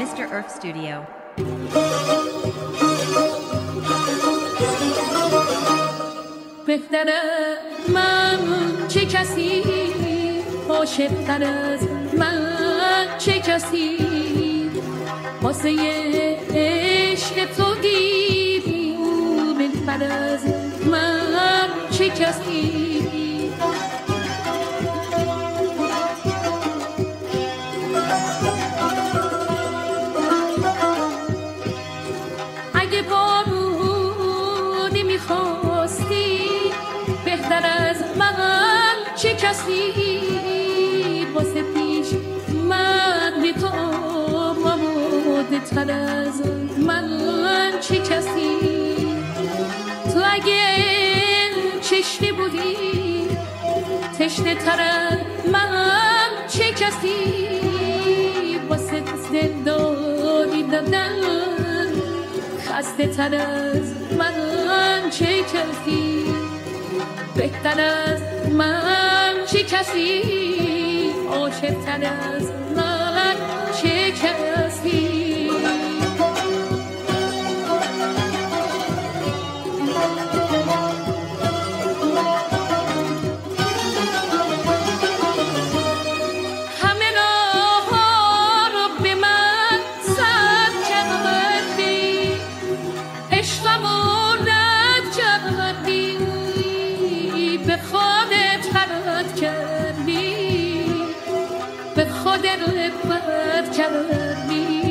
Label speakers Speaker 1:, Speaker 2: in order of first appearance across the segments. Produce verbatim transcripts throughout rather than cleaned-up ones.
Speaker 1: Mister Earth Studio.
Speaker 2: بهتر من چه کسی، عاشق‌تر از من چه کسی، واسه عشق تو دیدی، بهتر از من چه کسی. اگه بارونی میخواستی، بهتر از من چه کسی، واسه پیش من بی تو آماده تر از من چه کسی. تو اگه چشنه بودی، تشنه تر از من چه کسی، واسه زندانی دادن خسته تر از من چه کسی. بهتر از من چه کسی، عاشق تر از من چه کسی. همه راه ها رو به من سد کردی، عشقم رو رد کردی، به خودت رد کردی، به خودت رد کردی.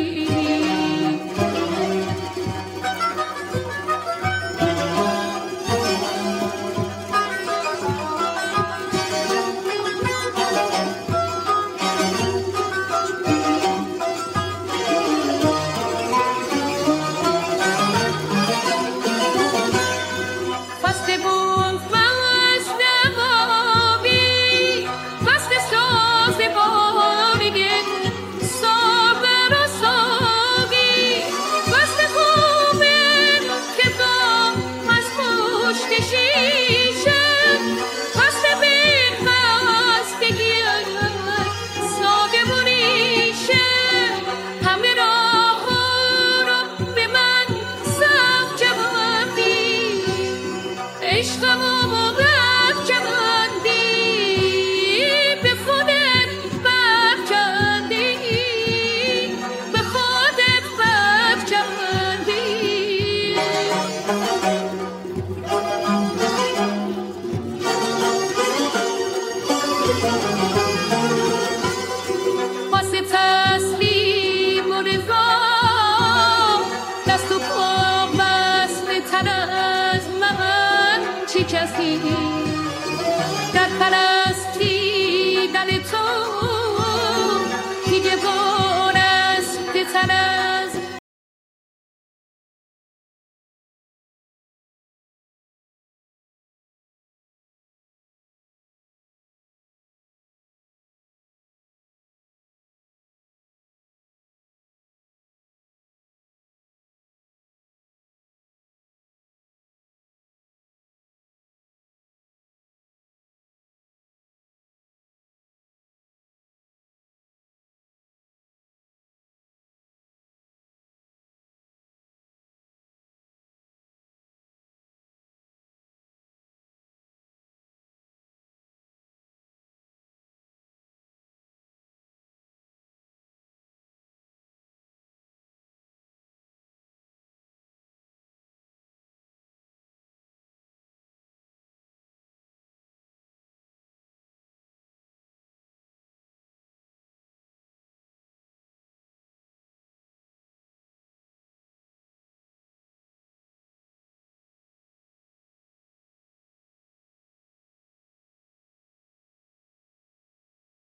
Speaker 2: فصل بود فصل بابی، فصل ساز بابی، صابر و ساقی، فصل خوبه که با از پشت شیشه، فصل بی‌خستگی ساقه و ریشه. همه راه‌ها رو به من سبز کردی، عشقمو رد کردی، به خودت بد کردی، به خودت بد کردی. واسه تسلیم و رضا، دست و پا بسته تر از من چه کسی.